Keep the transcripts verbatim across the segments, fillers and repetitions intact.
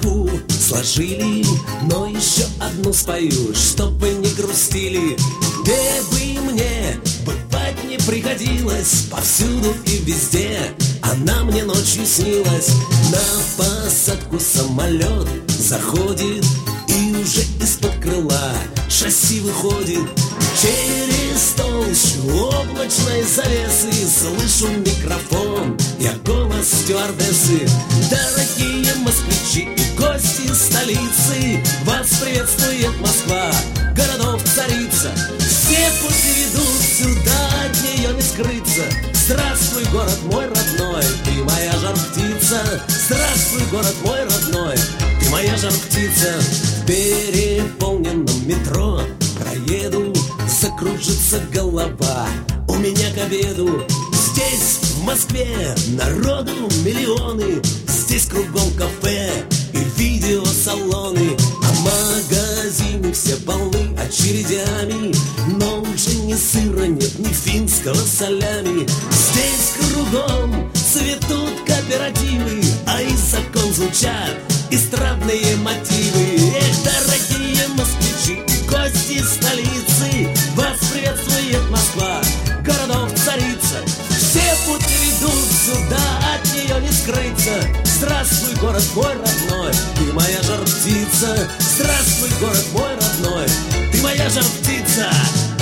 строфу сложили, но еще одну спою, чтобы не грустили. Где бы мне бывать не приходилось, повсюду и везде она мне ночью снилась. На посадку самолет заходит, и уже из-под крыла шасси выходит. Через толщу облачной завесы слышу микрофон, я голос стюардессы. Дорогие москвичи и гости столицы, вас приветствует Москва, городов царица. Все пути ведут сюда, от нее не скрыться. Здравствуй, город мой родной, ты моя жар-птица. Здравствуй, город мой родной, ты моя жар-птица. В переполненном метро проеду, закружится голова у меня к обеду. Здесь, в Москве, народу миллионы, здесь кругом кафе и видеосалоны. А магазины все полны очередями, но уже ни сыра нет, ни финского солями. Здесь кругом цветут кооперативы, а из окон звучат эстрадные мотивы. Эх, дорогие москвичи и гости столицы, вас приветствует Москва, городов царица. Все пути ведут сюда, от нее не скрыться. Здравствуй, город мой родной, ты моя жар-птица. Здравствуй, город мой родной, ты моя жар-птица.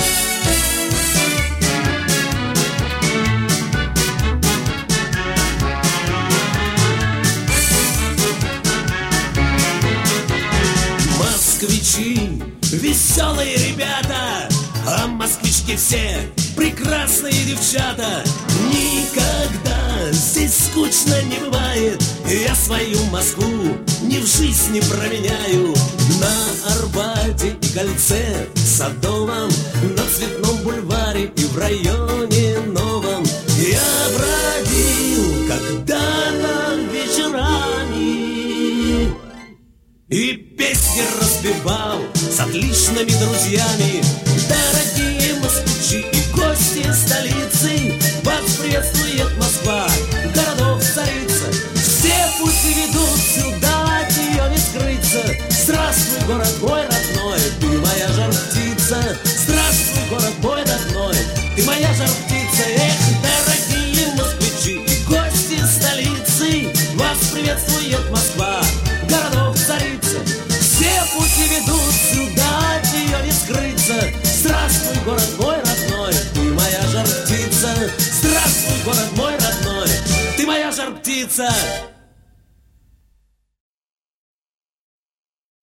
Москвичи, веселые ребята, а москвички все прекрасные девчата. Никогда здесь скучно не бывает, я свою Москву ни в жизнь не променяю. На Арбате и Кольце Садовом, на Цветном бульваре и в районе Новом я бродил когда-то вечерами и песни распевал с отличными друзьями. Дорогие москвичи и гости столицы, вас приветствует Москва, городов царица. Все пути ведут сюда, от нее не скрыться. Здравствуй, город мой родной, ты моя жар-птица. Здравствуй, город мой родной, ты моя жар-птица. Эх, дорогие москвичи и гости столицы, вас приветствует Москва, городов царица. Все пути ведут сюда, от нее не скрыться. Здравствуй, город мой родной, ты моя жар-птица. Здравствуй, город мой родной, ты моя жар-птица.